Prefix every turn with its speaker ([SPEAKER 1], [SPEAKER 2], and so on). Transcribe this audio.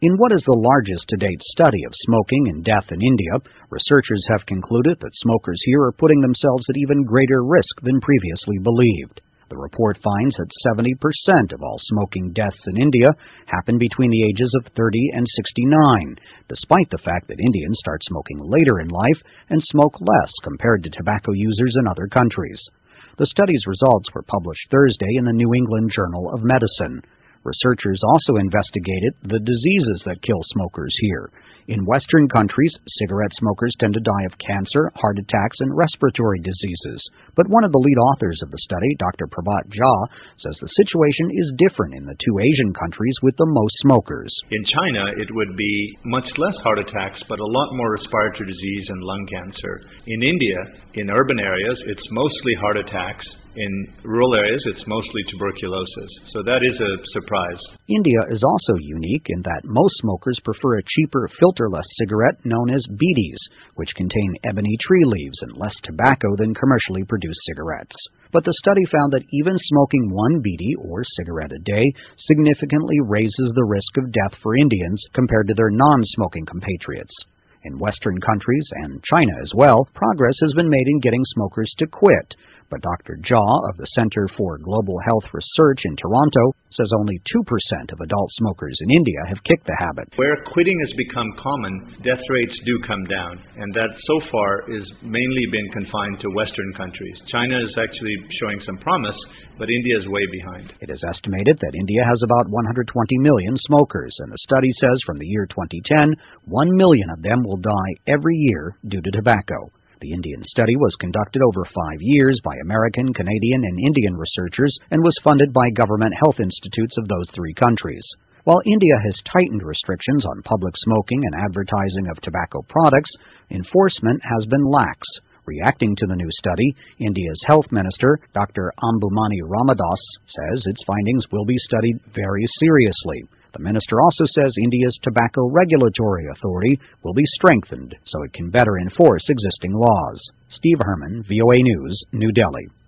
[SPEAKER 1] In what is the largest to-date study of smoking and death in India, researchers have concluded that smokers here are putting themselves at even greater risk than previously believed. The report finds that 70% of all smoking deaths in India happen between the ages of 30 and 69, despite the fact that Indians start smoking later in life and smoke less compared to tobacco users in other countries. The study's results were published Thursday in the New England Journal of Medicine. Researchers also investigated the diseases that kill smokers here. In Western countries, cigarette smokers tend to die of cancer, heart attacks, and respiratory diseases. But one of the lead authors of the study, Dr. Prabhat Jha, says the situation is different in the two Asian countries with the most smokers.
[SPEAKER 2] In China, it would be much less heart attacks, but a lot more respiratory disease and lung cancer. In India, in urban areas, it's mostly heart attacks. In rural areas, it's mostly tuberculosis. So that is a surprise.
[SPEAKER 1] India is also unique in that most smokers prefer a cheaper, filterless cigarette known as bidis, which contain ebony tree leaves and less tobacco than commercially produced cigarettes. But the study found that even smoking one bidi, or cigarette a day, significantly raises the risk of death for Indians compared to their non-smoking compatriots. In Western countries, and China as well, progress has been made in getting smokers to quit. But Dr. Jha of the Center for Global Health Research in Toronto says only 2% of adult smokers in India have kicked the habit.
[SPEAKER 2] Where quitting has become common, death rates do come down, and that so far is mainly been confined to Western countries. China is actually showing some promise, but India is way behind.
[SPEAKER 1] It is estimated that India has about 120 million smokers, and the study says from the year 2010, 1 million of them will die every year due to tobacco. The Indian study was conducted over 5 years by American, Canadian, and Indian researchers and was funded by government health institutes of those three countries. While India has tightened restrictions on public smoking and advertising of tobacco products, enforcement has been lax. Reacting to the new study, India's health minister, Dr. Ambumani Ramadas, says its findings will be studied very seriously. The minister also says India's Tobacco Regulatory Authority will be strengthened so it can better enforce existing laws. Steve Herman, VOA News, New Delhi.